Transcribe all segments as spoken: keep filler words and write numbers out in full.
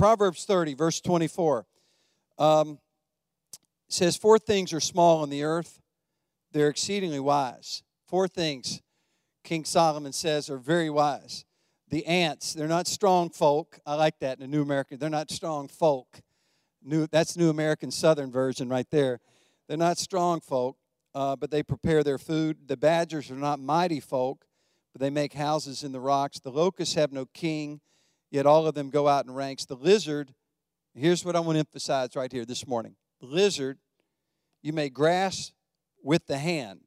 Proverbs thirty, verse twenty-four. Um, it says, four things are small on the earth. They're exceedingly wise. Four things, King Solomon says, are very wise. The ants, they're not strong folk. I like that in the New American. They're not strong folk. New, that's New American Southern version right there. They're not strong folk, uh, but they prepare their food. The badgers are not mighty folk, but they make houses in the rocks. The locusts have no king, yet all of them go out in ranks. The lizard, here's what I want to emphasize right here this morning. The lizard, you may grasp with the hand,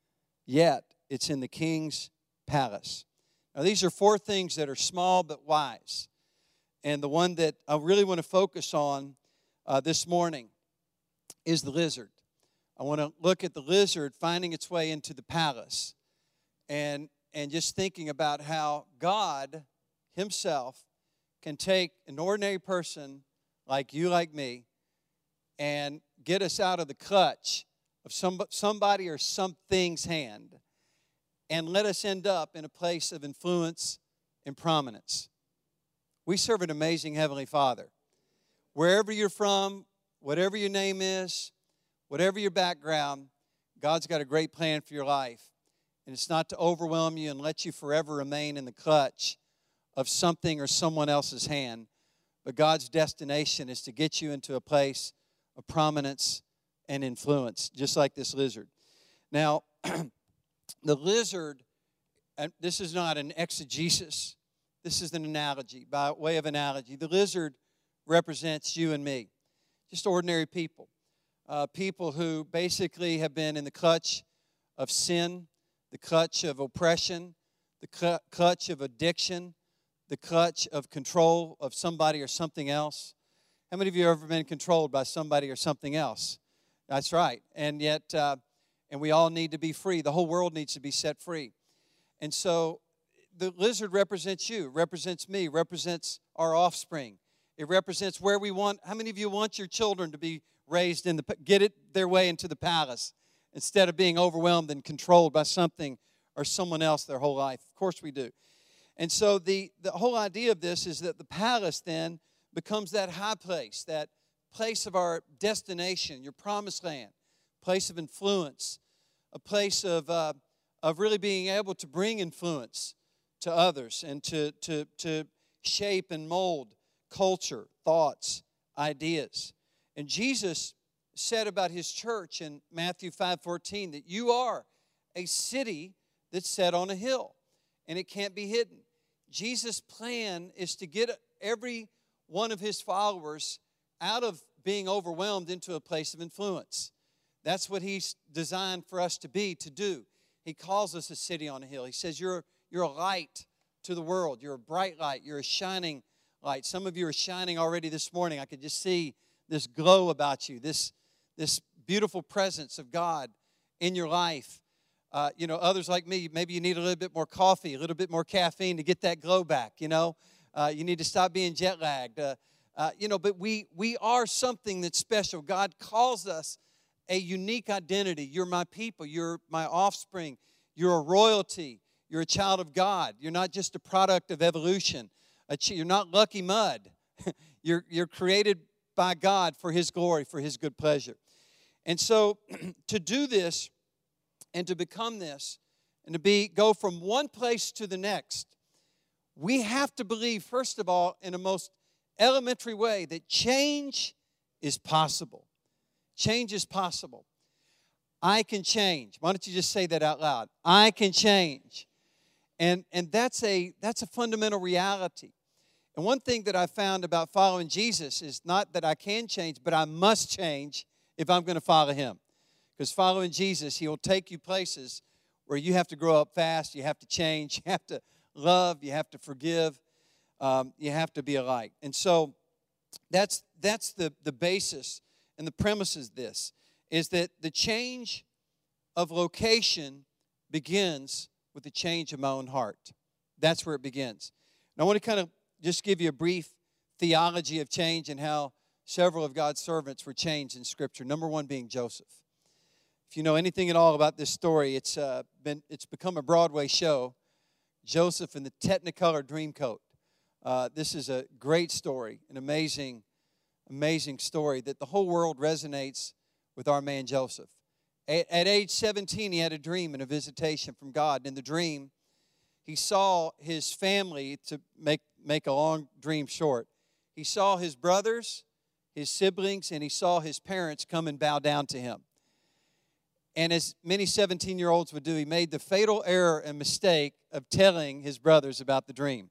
yet it's in the king's palace. Now, these are four things that are small but wise. And the one that I really want to focus on uh, this morning is the lizard. I want to look at the lizard finding its way into the palace and, and just thinking about how God himself can take an ordinary person like you, like me, and get us out of the clutch of some, somebody or something's hand and let us end up in a place of influence and prominence. We serve an amazing Heavenly Father. Wherever you're from, whatever your name is, whatever your background, God's got a great plan for your life. And it's not to overwhelm you and let you forever remain in the clutch of something or someone else's hand. But God's destination is to get you into a place of prominence and influence, just like this lizard. Now, the lizard, and this is not an exegesis, this is an analogy, by way of analogy. The lizard represents you and me, just ordinary people. Uh, people who basically have been in the clutch of sin, the clutch of oppression, the cl- clutch of addiction, the clutch of control of somebody or something else. How many of you have ever been controlled by somebody or something else? That's right. And yet, uh, and we all need to be free. The whole world needs to be set free. And so the lizard represents you, represents me, represents our offspring. It represents where we want. How many of you want your children to be raised in the, get it their way into the palace instead of being overwhelmed and controlled by something or someone else their whole life? Of course we do. And so the, the whole idea of this is that the palace then becomes that high place, that place of our destination, your promised land, place of influence, a place of uh, of really being able to bring influence to others and to, to, to shape and mold culture, thoughts, ideas. And Jesus said about his church in Matthew five fourteen that you are a city that's set on a hill and it can't be hidden. Jesus' plan is to get every one of his followers out of being overwhelmed into a place of influence. That's what he's designed for us to be, to do. He calls us a city on a hill. He says you're, you're a light to the world. You're a bright light. You're a shining light. Some of you are shining already this morning. I could just see this glow about you, this, this beautiful presence of God in your life. Uh, you know, others like me, maybe you need a little bit more coffee, a little bit more caffeine to get that glow back, you know. Uh, you need to stop being jet lagged. Uh, uh, you know, but we we are something that's special. God calls us a unique identity. You're my people. You're my offspring. You're a royalty. You're a child of God. You're not just a product of evolution. You're not lucky mud. you're, you're created by God for his glory, for his good pleasure. And so to do this and to become this and to be go from one place to the next, we have to believe, first of all, in a most elementary way, that change is possible. Change is possible. I can change. Why don't you just say that out loud? I can change. And, and that's a, that's a fundamental reality. And one thing that I found about following Jesus is not that I can change, but I must change if I'm going to follow him. Because following Jesus, he will take you places where you have to grow up fast, you have to change, you have to love, you have to forgive, um, you have to be a light. And so that's, that's the, the basis and the premise is this, is that the change of location begins with the change of my own heart. That's where it begins. And I want to kind of just give you a brief theology of change and how several of God's servants were changed in Scripture. Number one being Joseph. If you know anything at all about this story, it's uh, been it's become a Broadway show, Joseph in the Technicolor Dreamcoat. Uh, this is a great story, an amazing, amazing story that the whole world resonates with our man Joseph. At, at age seventeen, he had a dream and a visitation from God. And in the dream, he saw his family, to make, make a long dream short, he saw his brothers, his siblings, and he saw his parents come and bow down to him. And as many seventeen-year-olds would do, he made the fatal error and mistake of telling his brothers about the dream.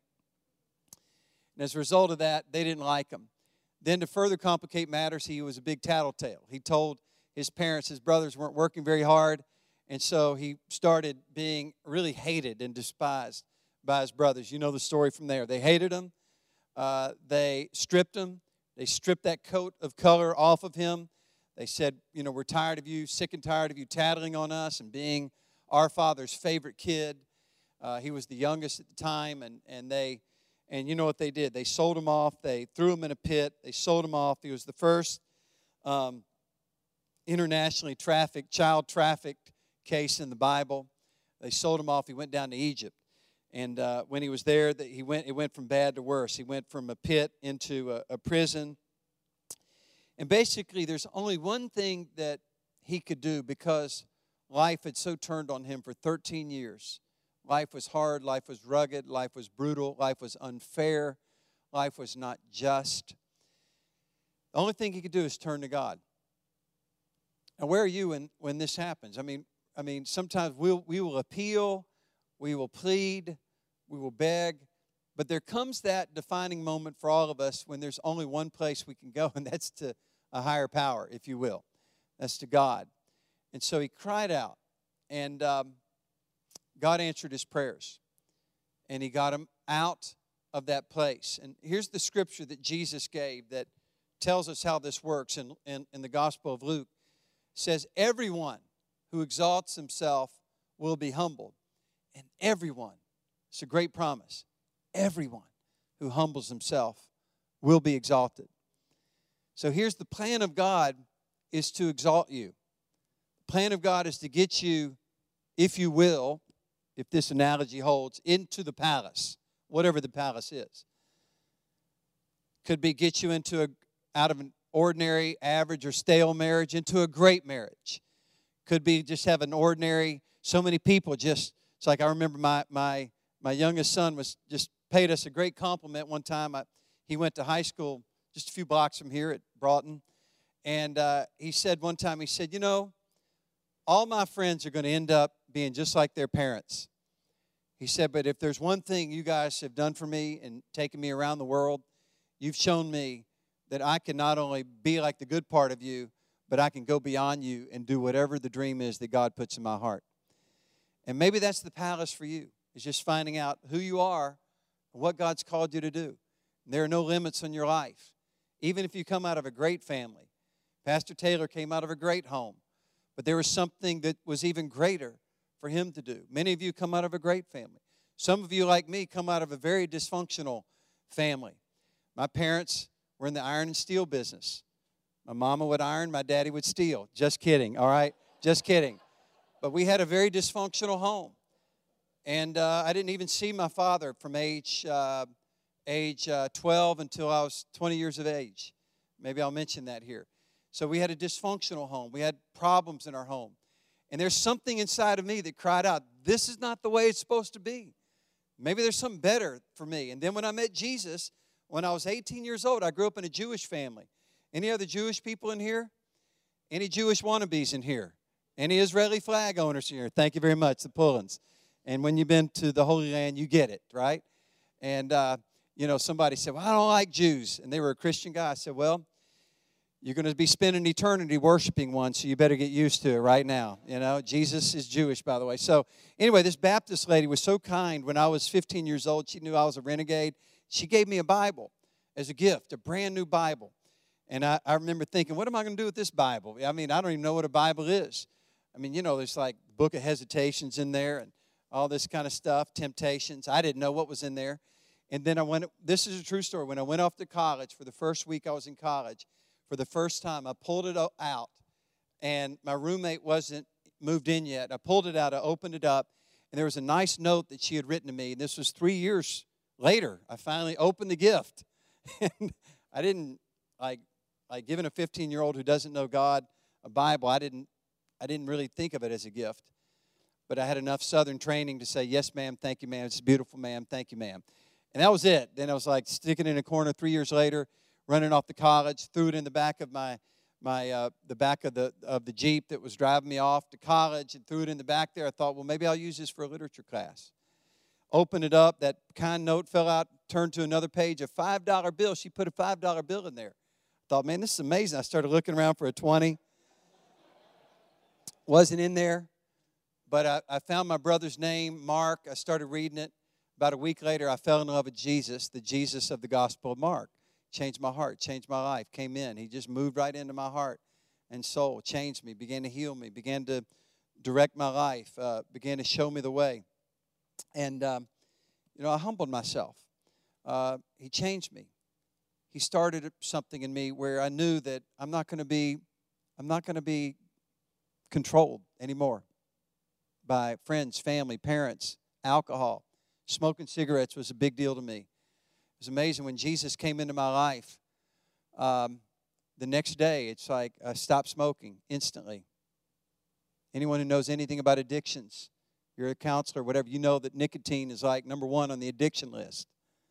And as a result of that, they didn't like him. Then to further complicate matters, he was a big tattletale. He told his parents his brothers weren't working very hard, and so he started being really hated and despised by his brothers. You know the story from there. They hated him. Uh, they stripped him. They stripped that coat of color off of him. They said, you know, we're tired of you, sick and tired of you tattling on us and being our father's favorite kid. Uh, he was the youngest at the time, and, and they, and you know what they did? They sold him off. They threw him in a pit. They sold him off. He was the first um, internationally trafficked, child trafficked case in the Bible. They sold him off. He went down to Egypt. And uh, when he was there, he went, it went from bad to worse. He went from a pit into a, a prison. And basically, there's only one thing that he could do because life had so turned on him for thirteen years. Life was hard. Life was rugged. Life was brutal. Life was unfair. Life was not just. The only thing he could do is turn to God. Now, where are you when, when this happens? I mean, I mean, sometimes we'll, we will appeal, we will plead, we will beg, but there comes that defining moment for all of us when there's only one place we can go, and that's to a higher power, if you will. That's to God. And so he cried out, and um, God answered his prayers, and he got him out of that place. And here's the scripture that Jesus gave that tells us how this works in, in, in the Gospel of Luke. It says, everyone who exalts himself will be humbled, and everyone, it's a great promise, everyone who humbles himself will be exalted. So here's the plan of God is to exalt you. The plan of God is to get you, if you will, if this analogy holds, into the palace, whatever the palace is. Could be get you into a, out of an ordinary, average, or stale marriage into a great marriage. Could be just have an ordinary, so many people just, it's like I remember my my my youngest son was just paid us a great compliment one time. I, he went to high school just a few blocks from here at Broughton. And uh, he said one time, he said, you know, all my friends are going to end up being just like their parents. He said, but if there's one thing you guys have done for me and taken me around the world, you've shown me that I can not only be like the good part of you, but I can go beyond you and do whatever the dream is that God puts in my heart. And maybe that's the palace for you, is just finding out who you are and what God's called you to do. And there are no limits on your life. Even if you come out of a great family. Pastor Taylor came out of a great home. But there was something that was even greater for him to do. Many of you come out of a great family. Some of you, like me, come out of a very dysfunctional family. My parents were in the iron and steel business. My mama would iron, my daddy would steal. Just kidding, all right? Just kidding. But we had a very dysfunctional home. And uh, I didn't even see my father from age... Uh, age uh, twelve until I was twenty years of age. Maybe I'll mention that here. So we had a dysfunctional home. We had problems in our home. And there's something inside of me that cried out, this is not the way it's supposed to be. Maybe there's something better for me. And then when I met Jesus, when I was eighteen years old, I grew up in a Jewish family. Any other Jewish people in here? Any Jewish wannabes in here? Any Israeli flag owners in here? Thank you very much, the Pullens. And when you've been to the Holy Land, you get it, right? And, uh, you know, somebody said, well, I don't like Jews. And they were a Christian guy. I said, well, you're going to be spending eternity worshiping one, so you better get used to it right now. You know, Jesus is Jewish, by the way. So anyway, this Baptist lady was so kind. When I was fifteen years old, she knew I was a renegade. She gave me a Bible as a gift, a brand new Bible. And I, I remember thinking, what am I going to do with this Bible? I mean, I don't even know what a Bible is. I mean, you know, there's like the Book of Hesitations in there and all this kind of stuff, temptations. I didn't know what was in there. And then I went, this is a true story. When I went off to college, for the first week I was in college, for the first time, I pulled it out, and my roommate wasn't moved in yet. I pulled it out, I opened it up, and there was a nice note that she had written to me. This was three years later, I finally opened the gift. And I didn't, like, like giving a fifteen-year-old who doesn't know God a Bible, I didn't, I didn't really think of it as a gift. But I had enough Southern training to say, yes, ma'am, thank you, ma'am. It's beautiful, ma'am, thank you, ma'am. And that was it. Then I was like sticking it in a corner three years later, running off to college, threw it in the back of my, my uh, the back of the, of the Jeep that was driving me off to college, and threw it in the back there. I thought, well, maybe I'll use this for a literature class. Opened it up. That kind note fell out, turned to another page, a five dollar bill. She put a five dollar bill in there. I thought, man, this is amazing. I started looking around for a twenty. Wasn't in there. But I, I found my brother's name, Mark. I started reading it. About a week later, I fell in love with Jesus, the Jesus of the Gospel of Mark. Changed my heart, changed my life, came in. He just moved right into my heart and soul, changed me, began to heal me, began to direct my life, uh, began to show me the way. And, um, you know, I humbled myself. Uh, he changed me. He started something in me where I knew that I'm not going to be, I'm not going to be controlled anymore by friends, family, parents, alcohol. Smoking cigarettes was a big deal to me. It was amazing when Jesus came into my life. Um, the next day, it's like I stopped smoking instantly. Anyone who knows anything about addictions, you're a counselor, whatever, you know that nicotine is like number one on the addiction list.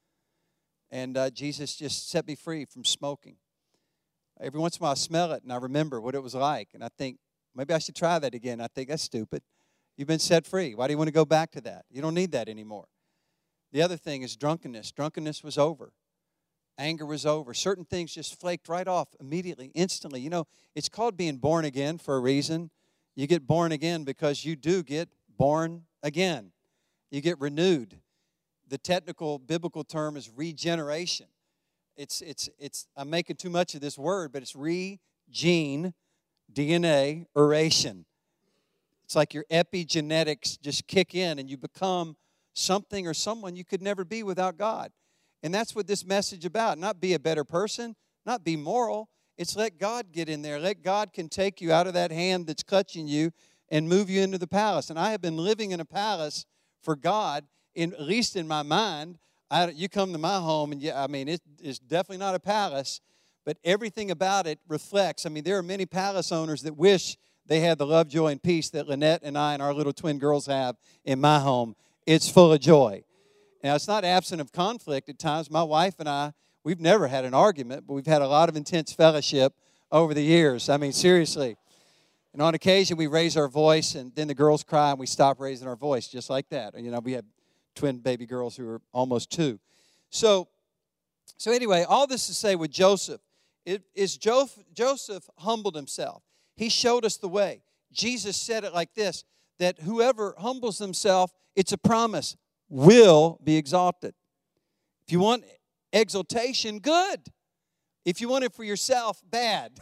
And uh, Jesus just set me free from smoking. Every once in a while I smell it and I remember what it was like. And I think, maybe I should try that again. I think that's stupid. You've been set free. Why do you want to go back to that? You don't need that anymore. The other thing is drunkenness. Drunkenness was over. Anger was over. Certain things just flaked right off immediately, instantly. You know, it's called being born again for a reason. You get born again because you do get born again. You get renewed. The technical biblical term is regeneration. It's, it's, it's, I'm making too much of this word, but it's re-gene, D N A, eration. It's like your epigenetics just kick in and you become something or someone you could never be without God. And that's what this message is about. Not be a better person, not be moral. It's let God get in there. Let God can take you out of that hand that's clutching you and move you into the palace. And I have been living in a palace for God, in, at least in my mind. I, you come to my home and, yeah, I mean, it is definitely not a palace, but everything about it reflects. I mean, there are many palace owners that wish they had the love, joy, and peace that Lynette and I and our little twin girls have in my home. It's full of joy. Now, it's not absent of conflict at times. My wife and I, we've never had an argument, but we've had a lot of intense fellowship over the years. I mean, seriously. And on occasion, we raise our voice, and then the girls cry, and we stop raising our voice, just like that. And, you know, we have twin baby girls who are almost two. So, so anyway, all this to say with Joseph, it, is Joseph, Joseph humbled himself. He showed us the way. Jesus said it like this, that whoever humbles himself, it's a promise, will be exalted. If you want exaltation, good. If you want it for yourself, bad.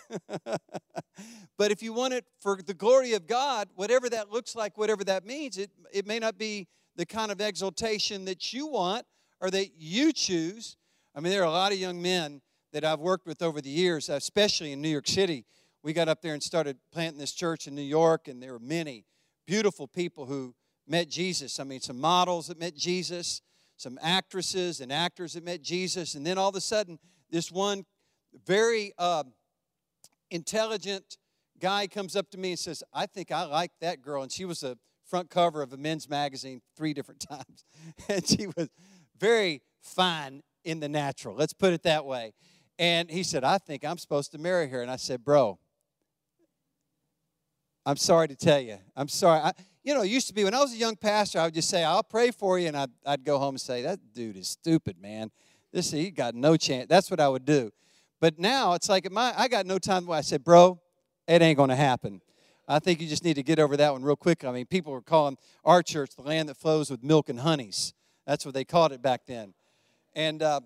But if you want it for the glory of God, whatever that looks like, whatever that means, it, it may not be the kind of exaltation that you want or that you choose. I mean, there are a lot of young men that I've worked with over the years, especially in New York City. We got up there and started planting this church in New York, and there were many beautiful people who met Jesus. I mean, some models that met Jesus, some actresses and actors that met Jesus, and then all of a sudden, this one very uh, intelligent guy comes up to me and says, I think I like that girl. And she was the front cover of a men's magazine three different times. And she was very fine in the natural. Let's put it that way. And he said, I think I'm supposed to marry her. And I said, bro, I'm sorry to tell you. I'm sorry. I, you know, it used to be when I was a young pastor, I would just say, I'll pray for you. And I'd, I'd go home and say, that dude is stupid, man. This, he got no chance. That's what I would do. But now it's like, my, I got no time. I said, bro, it ain't going to happen. I think you just need to get over that one real quick. I mean, people were calling our church the land that flows with milk and honeys. That's what they called it back then. And uh,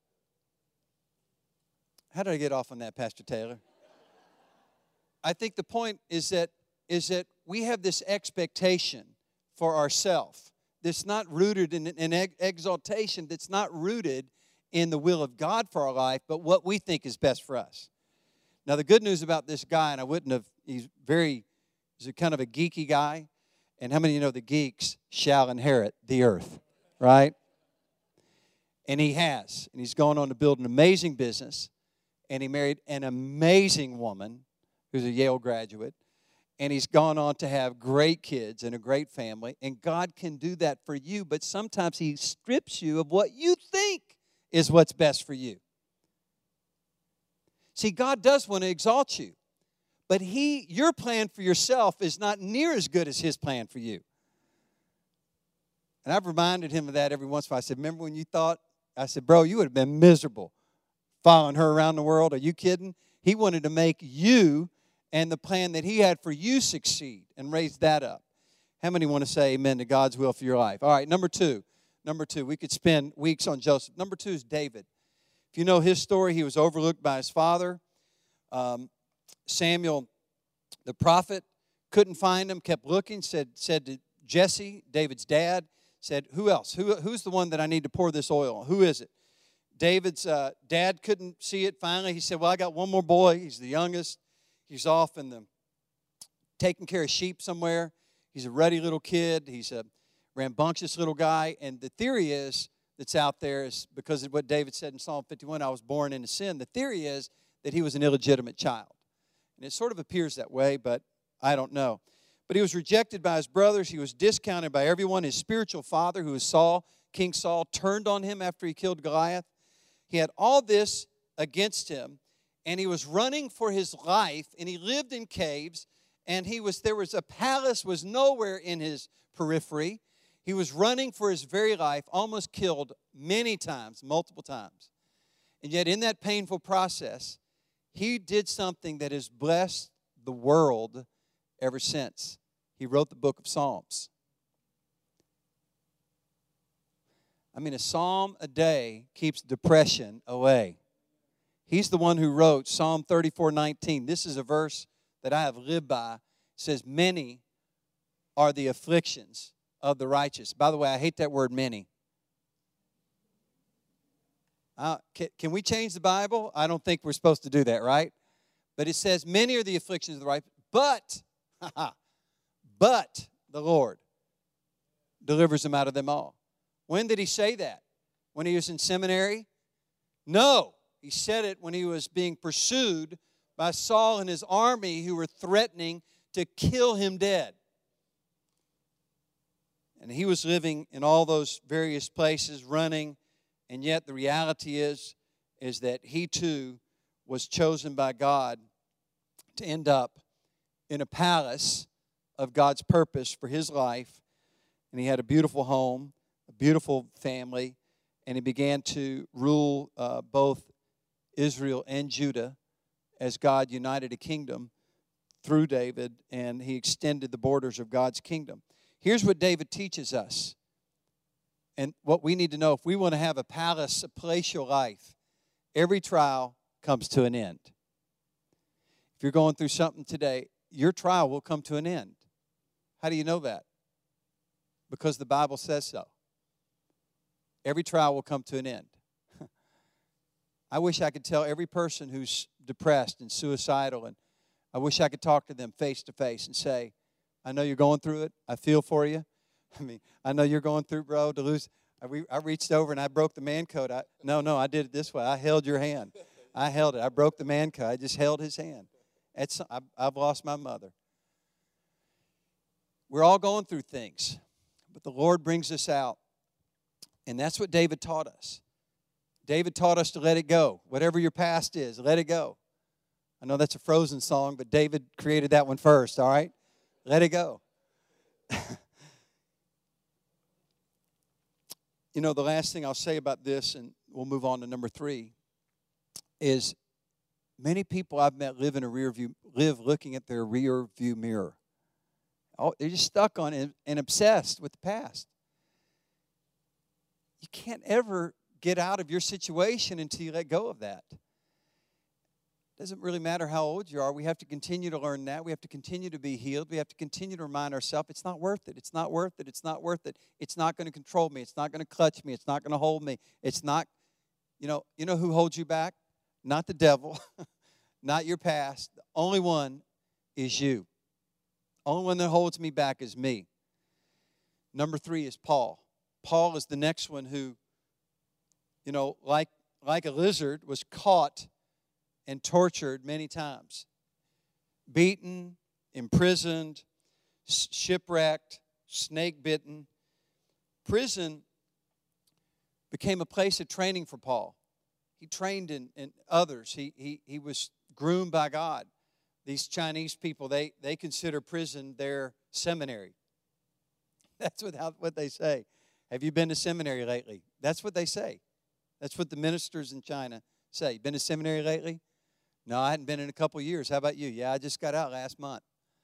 how did I get off on that, Pastor Taylor? I think the point is that is that we have this expectation for ourselves that's not rooted in an exaltation, that's not rooted in the will of God for our life, but what we think is best for us. Now, the good news about this guy, and I wouldn't have, he's very, he's a kind of a geeky guy, and how many of you know the geeks shall inherit the earth, right? And he has. And he's gone on to build an amazing business. And he married an amazing woman who's a Yale graduate. And he's gone on to have great kids and a great family. And God can do that for you, but sometimes he strips you of what you think is what's best for you. See, God does want to exalt you. But he, your plan for yourself is not near as good as his plan for you. And I've reminded him of that every once in a while. I said, remember when you thought, I said, bro, you would have been miserable following her around the world. Are you kidding? He wanted to make you and the plan that he had for you succeed and raise that up. How many want to say amen to God's will for your life? All right, number two. Number two, we could spend weeks on Joseph. Number two is David. If you know his story, he was overlooked by his father. Um, Samuel, the prophet, couldn't find him, kept looking, said, said to Jesse, David's dad, said, who else? Who, who's the one that I need to pour this oil on? Who is it? David's uh, dad couldn't see it. Finally, he said, well, I got one more boy. He's the youngest. He's off in the taking care of sheep somewhere. He's a ruddy little kid. He's a rambunctious little guy. And the theory is that's out there is because of what David said in Psalm fifty-one, I was born into sin. The theory is that he was an illegitimate child. And it sort of appears that way, but I don't know. But he was rejected by his brothers. He was discounted by everyone. His spiritual father, who was Saul, King Saul, turned on him after he killed Goliath. He had all this against him. And he was running for his life, and he lived in caves, and he was there was a palace was nowhere in his periphery. He was running for his very life, almost killed many times, multiple times. And yet in that painful process, he did something that has blessed the world ever since. He wrote the book of Psalms. I mean, a psalm a day keeps depression away. He's the one who wrote Psalm thirty-four nineteen. This is a verse that I have lived by. It says, many are the afflictions of the righteous. By the way, I hate that word many. Uh, can, can we change the Bible? I don't think we're supposed to do that, right? But it says, many are the afflictions of the righteous, but, but the Lord delivers them out of them all. When did he say that? When he was in seminary? No. He said it when he was being pursued by Saul and his army who were threatening to kill him dead. And he was living in all those various places, running, and yet the reality is, is that he too was chosen by God to end up in a palace of God's purpose for his life. And he had a beautiful home, a beautiful family, and he began to rule uh, both Israel and Judah as God united a kingdom through David, and he extended the borders of God's kingdom. Here's what David teaches us, and what we need to know. If we want to have a palace, a palatial life, every trial comes to an end. If you're going through something today, your trial will come to an end. How do you know that? Because the Bible says so. Every trial will come to an end. I wish I could tell every person who's depressed and suicidal, and I wish I could talk to them face to face and say, I know you're going through it. I feel for you. I mean, I know you're going through, bro, to lose. I, re, I reached over and I broke the man coat. I, no, no, I did it this way. I held your hand. I held it. I broke the man coat. I just held his hand. It's, I, I've lost my mother. We're all going through things, but the Lord brings us out. And that's what David taught us. David taught us to let it go. Whatever your past is, let it go. I know that's a Frozen song, but David created that one first, all right? Let it go. You know, the last thing I'll say about this, and we'll move on to number three, is many people I've met live in a rear view, live looking at their rear view mirror. Oh, they're just stuck on it and obsessed with the past. You can't ever get out of your situation until you let go of that. It doesn't really matter how old you are. We have to continue to learn that. We have to continue to be healed. We have to continue to remind ourselves it's not worth it. It's not worth it. It's not worth it. It's not going to control me. It's not going to clutch me. It's not going to hold me. It's not, you know, you know who holds you back? Not the devil, not your past. The only one is you. Only one that holds me back is me. Number three is Paul. Paul is the next one who you know, like, like a lizard, was caught and tortured many times. Beaten, imprisoned, shipwrecked, snake bitten. Prison became a place of training for Paul. He trained in, in others. He, he, he was groomed by God. These Chinese people, they, they consider prison their seminary. That's what, what they say. Have you been to seminary lately? That's what they say. That's what the ministers in China say. You been to seminary lately? No, I hadn't been in a couple years. How about you? Yeah, I just got out last month.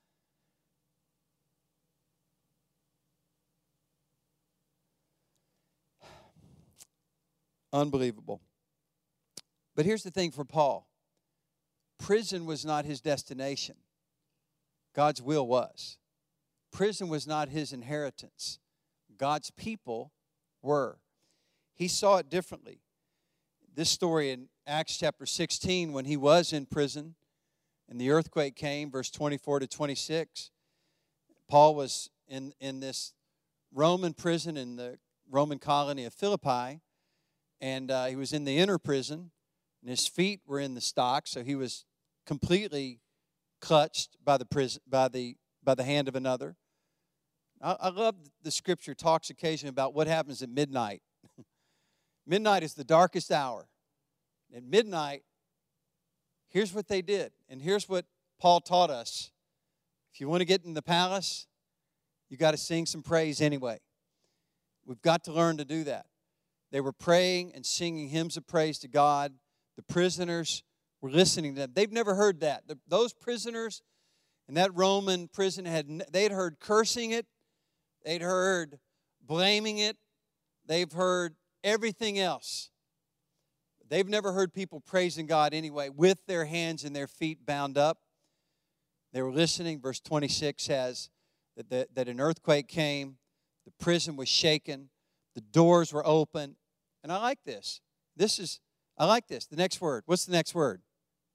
Unbelievable. But here's the thing for Paul. Prison was not his destination. God's will was. Prison was not his inheritance. God's people were. He saw it differently. This story in Acts chapter sixteen, when he was in prison and the earthquake came, verse twenty-four to twenty-six, Paul was in, in this Roman prison in the Roman colony of Philippi, and uh, he was in the inner prison, and his feet were in the stocks, so he was completely clutched by the prison, by the by the hand of another. I, I love the scripture talks occasionally about what happens at midnight. Midnight is the darkest hour. At midnight, here's what they did, and here's what Paul taught us. If you want to get in the palace, you got to sing some praise anyway. We've got to learn to do that. They were praying and singing hymns of praise to God. The prisoners were listening to them. They've never heard that. The, those prisoners in that Roman prison, had they'd heard cursing it. They'd heard blaming it. They've heard everything else. They've never heard people praising God anyway with their hands and their feet bound up. They were listening. Verse twenty-six says that, the, that an earthquake came. The prison was shaken. The doors were open. And I like this. This is, I like this. The next word. What's the next word?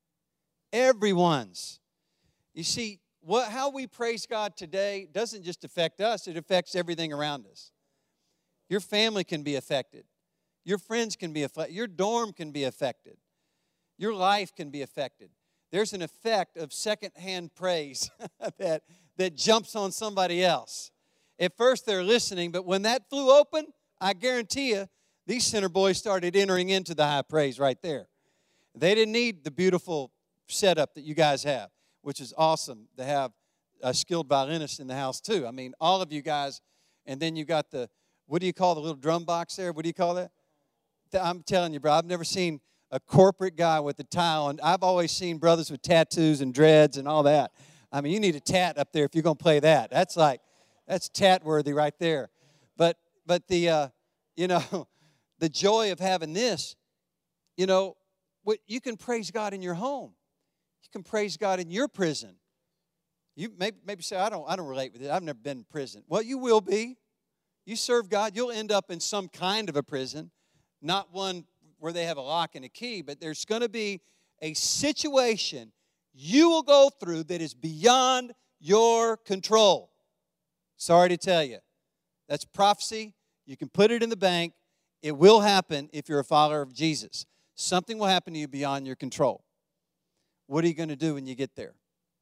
Everyone's. You see, what, how we praise God today doesn't just affect us. It affects everything around us. Your family can be affected. Your friends can be affected. Your dorm can be affected. Your life can be affected. There's an effect of secondhand praise that, that jumps on somebody else. At first they're listening, but when that flew open, I guarantee you, these center boys started entering into the high praise right there. They didn't need the beautiful setup that you guys have, which is awesome to have a skilled violinist in the house too. I mean, all of you guys, and then you got the, what do you call the little drum box there? What do you call that? I'm telling you, bro, I've never seen a corporate guy with a tie on. I've always seen brothers with tattoos and dreads and all that. I mean, you need a tat up there if you're going to play that. That's like, that's tat-worthy right there. But, but the, uh, you know, the joy of having this, you know, what, you can praise God in your home. You can praise God in your prison. You maybe, maybe say, I don't, I don't relate with it. I've never been in prison. Well, you will be. You serve God, you'll end up in some kind of a prison. Not one where they have a lock and a key, but there's going to be a situation you will go through that is beyond your control. Sorry to tell you. That's prophecy. You can put it in the bank. It will happen if you're a follower of Jesus. Something will happen to you beyond your control. What are you going to do when you get there?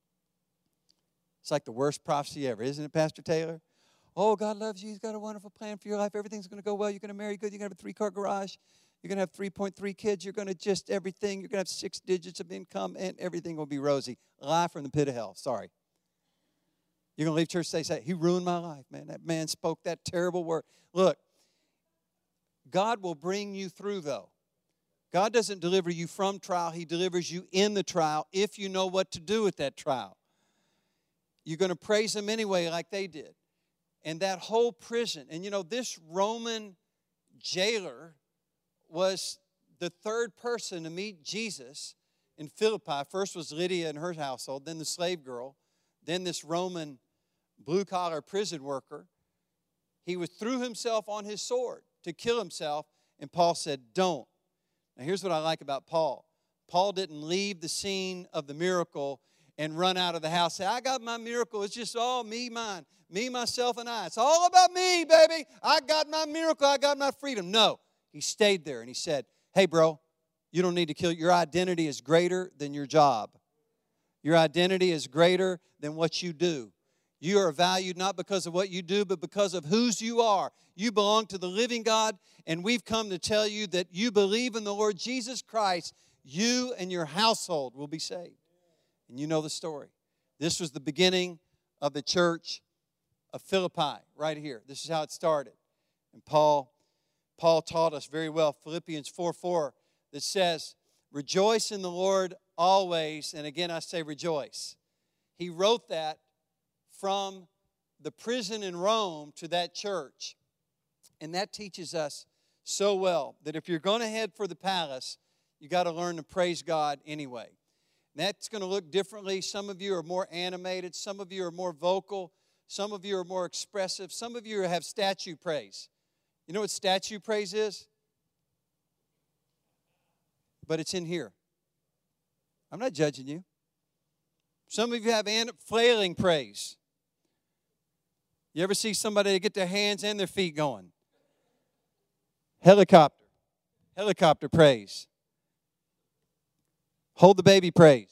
It's like the worst prophecy ever, isn't it, Pastor Taylor? Oh, God loves you. He's got a wonderful plan for your life. Everything's going to go well. You're going to marry good. You're going to have a three-car garage. You're going to have three point three kids. You're going to just everything. You're going to have six digits of income, and everything will be rosy. Lie from the pit of hell. Sorry. You're going to leave church and say, he ruined my life, man. That man spoke that terrible word. Look, God will bring you through, though. God doesn't deliver you from trial. He delivers you in the trial if you know what to do with that trial. You're going to praise Him anyway like they did. And that whole prison, and you know, this Roman jailer was the third person to meet Jesus in Philippi. First was Lydia and her household, then the slave girl, then this Roman blue-collar prison worker. He was threw himself on his sword to kill himself, and Paul said, don't. Now here's what I like about Paul. Paul didn't leave the scene of the miracle and run out of the house, say, I got my miracle. It's just all me, mine, me, myself, and I. It's all about me, baby. I got my miracle. I got my freedom. No. He stayed there and he said, hey, bro, you don't need to kill. Your identity is greater than your job. Your identity is greater than what you do. You are valued not because of what you do, but because of whose you are. You belong to the living God, and we've come to tell you that you believe in the Lord Jesus Christ, you and your household will be saved. And you know the story. This was the beginning of the church of Philippi, right here. This is how it started. And Paul, Paul taught us very well, Philippians four four, that says, rejoice in the Lord always. And again, I say rejoice. He wrote that from the prison in Rome to that church. And that teaches us so well that if you're going to head for the palace, you got to learn to praise God anyway. And that's going to look differently. Some of you are more animated. Some of you are more vocal. Some of you are more expressive. Some of you have statue praise. You know what statue praise is? But it's in here. I'm not judging you. Some of you have flailing praise. You ever see somebody get their hands and their feet going? Helicopter. Helicopter praise. Hold the baby praise.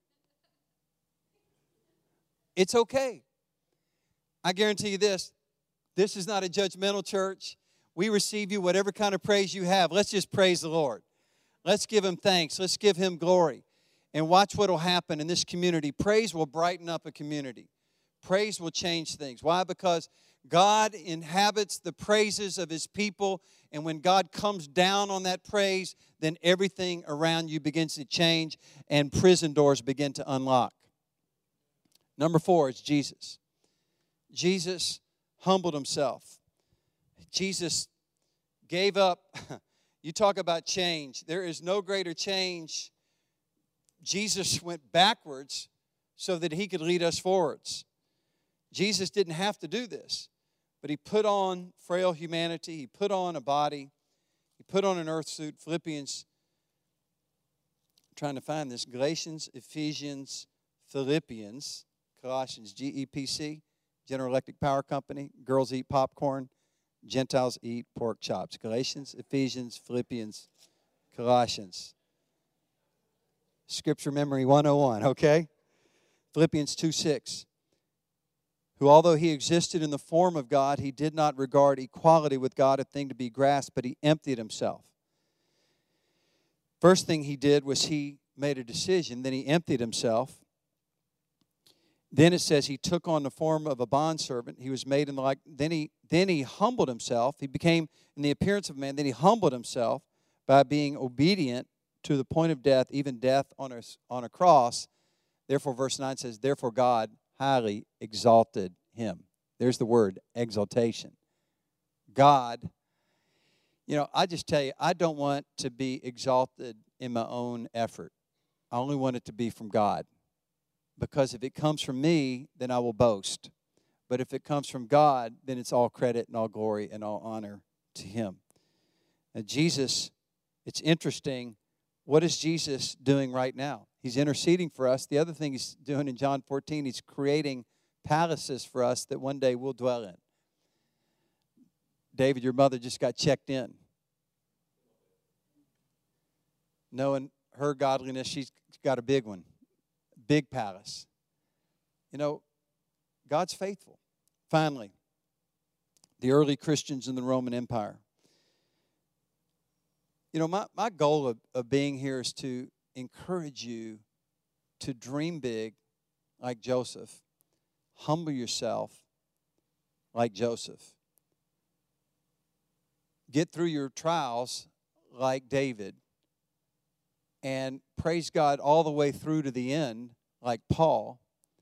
It's okay. I guarantee you this. This is not a judgmental church. We receive you whatever kind of praise you have. Let's just praise the Lord. Let's give Him thanks. Let's give Him glory. And watch what will happen in this community. Praise will brighten up a community. Praise will change things. Why? Because God inhabits the praises of His people. And when God comes down on that praise, then everything around you begins to change and prison doors begin to unlock. Number four is Jesus. Jesus humbled Himself. Jesus gave up. You talk about change. There is no greater change. Jesus went backwards so that He could lead us forwards. Jesus didn't have to do this, but He put on frail humanity. He put on a body. He put on an earth suit. Philippians, I'm trying to find this, Galatians, Ephesians, Philippians, Colossians, G E P C, General Electric Power Company, girls eat popcorn, Gentiles eat pork chops. Galatians, Ephesians, Philippians, Colossians. Scripture Memory one oh one, okay? Philippians two six. Who, although He existed in the form of God, He did not regard equality with God a thing to be grasped, but He emptied Himself. First thing He did was He made a decision. Then He emptied Himself. Then it says He took on the form of a bondservant. He was made in the like. Then he, then he humbled Himself. He became in the appearance of man. Then He humbled Himself by being obedient to the point of death, even death on a, on a cross. Therefore, verse nine says, therefore God highly exalted Him. There's the word, exaltation. God, you know, I just tell you, I don't want to be exalted in my own effort. I only want it to be from God. Because if it comes from me, then I will boast. But if it comes from God, then it's all credit and all glory and all honor to Him. And Jesus, it's interesting, what is Jesus doing right now? He's interceding for us. The other thing He's doing in John fourteen, He's creating palaces for us that one day we'll dwell in. David, your mother just got checked in. Knowing her godliness, she's got a big one. Big palace. You know, God's faithful. Finally, the early Christians in the Roman Empire. You know, my, my goal of, of being here is to encourage you to dream big like Joseph. Humble yourself like Joseph. Get through your trials like David. And praise God all the way through to the end like Paul.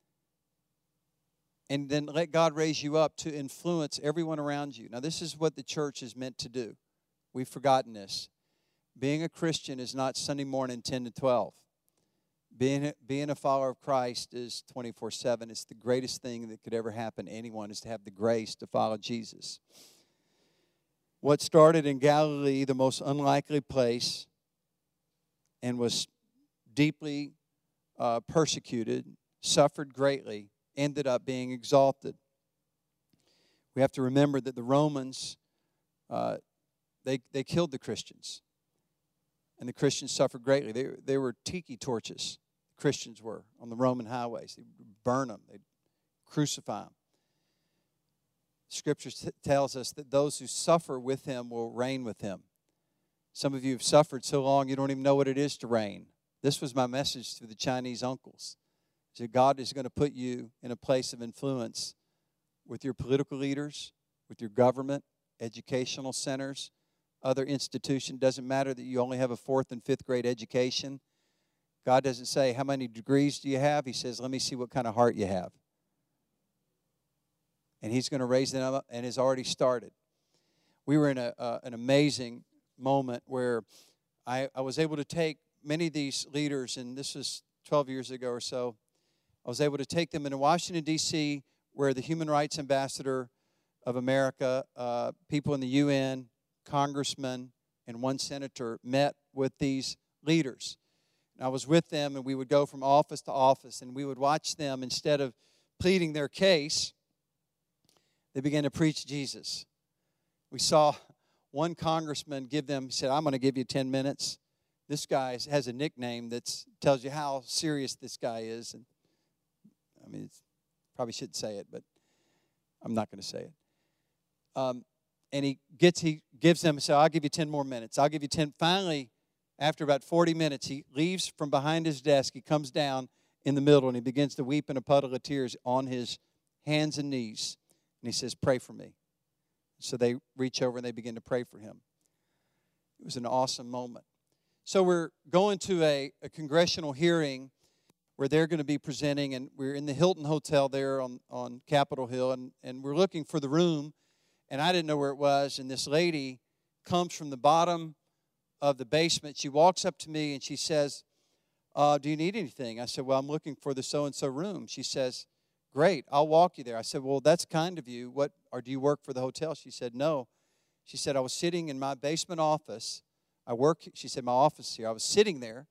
And then let God raise you up to influence everyone around you. Now, this is what the church is meant to do. We've forgotten this. Being a Christian is not Sunday morning ten to twelve. Being, being a follower of Christ is twenty-four seven. It's the greatest thing that could ever happen to anyone is to have the grace to follow Jesus. What started in Galilee, the most unlikely place, and was deeply uh, persecuted, suffered greatly, ended up being exalted. We have to remember that the Romans uh, they, they killed the Christians. And the Christians suffered greatly. They, they were tiki torches, Christians were, on the Roman highways. They'd burn them. They'd crucify them. Scripture t- tells us that those who suffer with him will reign with him. Some of you have suffered so long you don't even know what it is to reign. This was my message to the Chinese uncles. That God is going to put you in a place of influence with your political leaders, with your government, educational centers, other institutions. Doesn't matter that you only have a fourth and fifth grade education. God doesn't say, how many degrees do you have? He says, let me see what kind of heart you have. And he's going to raise them up, and has already started. We were in a, uh, an amazing moment where I, I was able to take many of these leaders, and this was twelve years ago or so. I was able to take them into Washington, D C, where the Human Rights Ambassador of America, uh, people in the U N, congressmen, and one senator met with these leaders. And I was with them, and we would go from office to office, and we would watch them. Instead of pleading their case, they began to preach Jesus. We saw one congressman give them, he said, I'm going to give you ten minutes. This guy has a nickname that tells you how serious this guy is. And I mean, it's, probably shouldn't say it, but I'm not going to say it. Um, and he gets, he gives them, so I'll give you ten more minutes. I'll give you ten. Finally, after about forty minutes, he leaves from behind his desk. He comes down in the middle, and he begins to weep in a puddle of tears on his hands and knees. And he says, pray for me. So they reach over and they begin to pray for him. It was an awesome moment. So we're going to a, a congressional hearing where they're going to be presenting, and we're in the Hilton Hotel there on, on Capitol Hill, and, and we're looking for the room, and I didn't know where it was, and this lady comes from the bottom of the basement. She walks up to me, and she says, uh, do you need anything? I said, well, I'm looking for the so-and-so room. She says, great, I'll walk you there. I said, well, that's kind of you. What, or do you work for the hotel? She said, no. She said, I was sitting in my basement office. I work, she said, my office here. I was sitting there,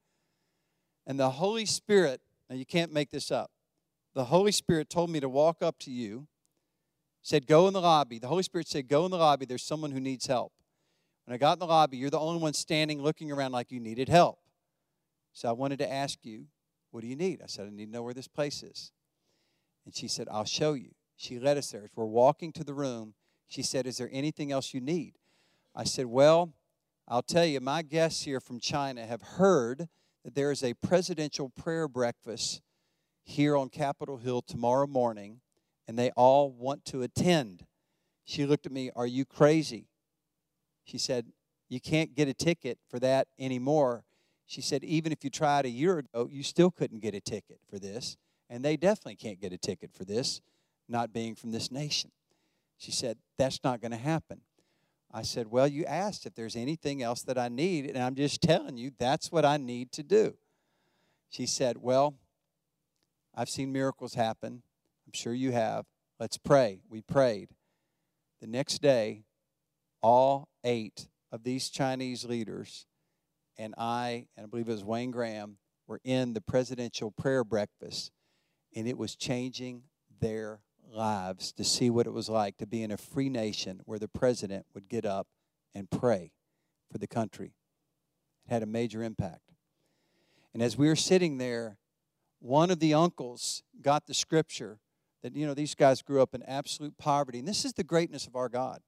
and the Holy Spirit, now you can't make this up. The Holy Spirit told me to walk up to you, said, go in the lobby. The Holy Spirit said, go in the lobby. There's someone who needs help. When I got in the lobby, you're the only one standing looking around like you needed help. So I wanted to ask you, what do you need? I said, I need to know where this place is. And she said, I'll show you. She led us there. As we're walking to the room, she said, is there anything else you need? I said, well, I'll tell you, my guests here from China have heard that there is a presidential prayer breakfast here on Capitol Hill tomorrow morning, and they all want to attend. She looked at me, are you crazy? She said, you can't get a ticket for that anymore. She said, even if you tried a year ago, you still couldn't get a ticket for this. And they definitely can't get a ticket for this, not being from this nation. She said, that's not going to happen. I said, well, you asked if there's anything else that I need, and I'm just telling you that's what I need to do. She said, well, I've seen miracles happen. I'm sure you have. Let's pray. We prayed. The next day, all eight of these Chinese leaders and I, and I believe it was Wayne Graham, were in the presidential prayer breakfast, and it was changing their lives to see what it was like to be in a free nation where the president would get up and pray for the country. It had a major impact. And as we were sitting there, one of the uncles got the scripture that, you know, these guys grew up in absolute poverty. And this is the greatness of our God.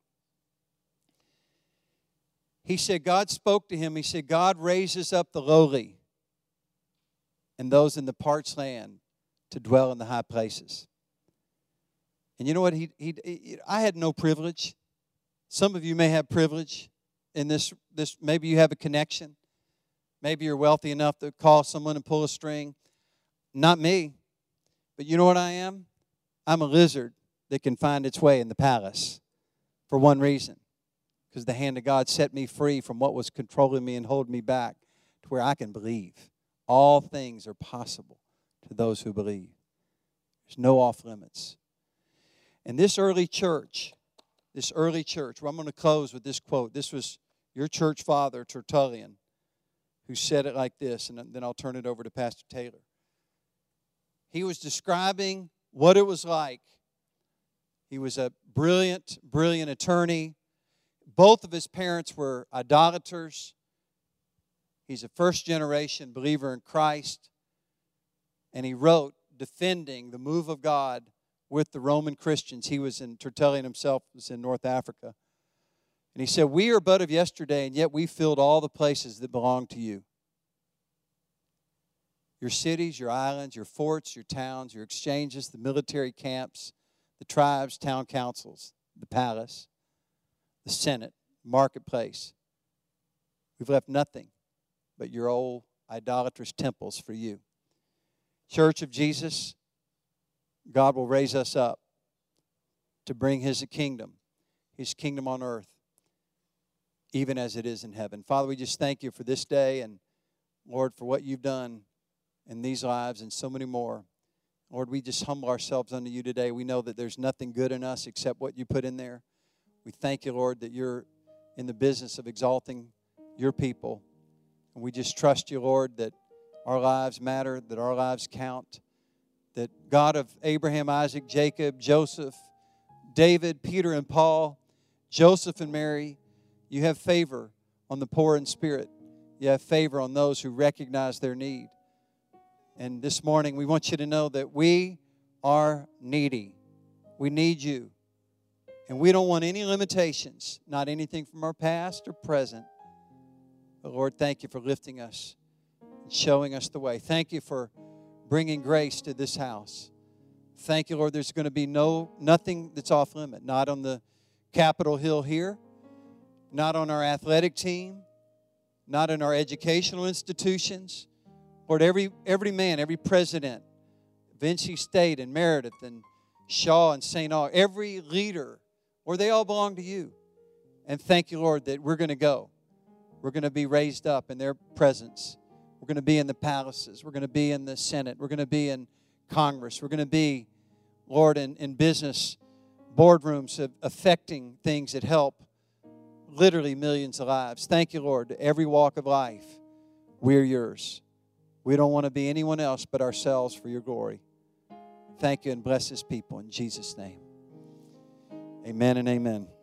He said, God spoke to him. He said, God raises up the lowly and those in the parched land to dwell in the high places. And you know what? He, he, he, I had no privilege. Some of you may have privilege in this, this. Maybe you have a connection. Maybe you're wealthy enough to call someone and pull a string. Not me. But you know what I am? I'm a lizard that can find its way in the palace for one reason. Because the hand of God set me free from what was controlling me and holding me back to where I can believe. All things are possible to those who believe. There's no off limits. And this early church, this early church, well, I'm going to close with this quote. This was your church father, Tertullian, who said it like this, and then I'll turn it over to Pastor Taylor. He was describing what it was like. He was a brilliant, brilliant attorney, Both of his parents were idolaters. He's a first-generation believer in Christ. And he wrote defending the move of God with the Roman Christians. He was in, Tertullian himself was in North Africa. And he said, we are but of yesterday, and yet we filled all the places that belong to you. Your cities, your islands, your forts, your towns, your exchanges, the military camps, the tribes, town councils, the palace, the senate, marketplace. We've left nothing but your old idolatrous temples for you. Church of Jesus, God will raise us up to bring His kingdom, His kingdom on earth, even as it is in heaven. Father, we just thank you for this day and, Lord, for what you've done in these lives and so many more. Lord, we just humble ourselves unto you today. We know that there's nothing good in us except what you put in there. We thank you, Lord, that you're in the business of exalting your people. And we just trust you, Lord, that our lives matter, that our lives count, that God of Abraham, Isaac, Jacob, Joseph, David, Peter, and Paul, Joseph and Mary, you have favor on the poor in spirit. You have favor on those who recognize their need. And this morning, we want you to know that we are needy. We need you. And we don't want any limitations, not anything from our past or present. But Lord, thank you for lifting us and showing us the way. Thank you for bringing grace to this house. Thank you, Lord, there's going to be no nothing that's off limit. Not on the Capitol Hill here, not on our athletic team, not in our educational institutions. Lord, every, every man, every president of N C State and Meredith and Shaw and Saint Aug, every leader, Lord, they all belong to you. And thank you, Lord, that we're going to go. We're going to be raised up in their presence. We're going to be in the palaces. We're going to be in the Senate. We're going to be in Congress. We're going to be, Lord, in, in business boardrooms of affecting things that help literally millions of lives. Thank you, Lord, every walk of life, we're yours. We don't want to be anyone else but ourselves for your glory. Thank you and bless His people in Jesus' name. Amen and amen.